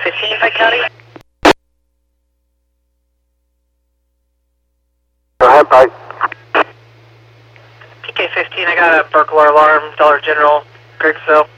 PK-15, Pike County. Go ahead, Pike. PK-15, I got a burglar alarm, Dollar General, Griggsville.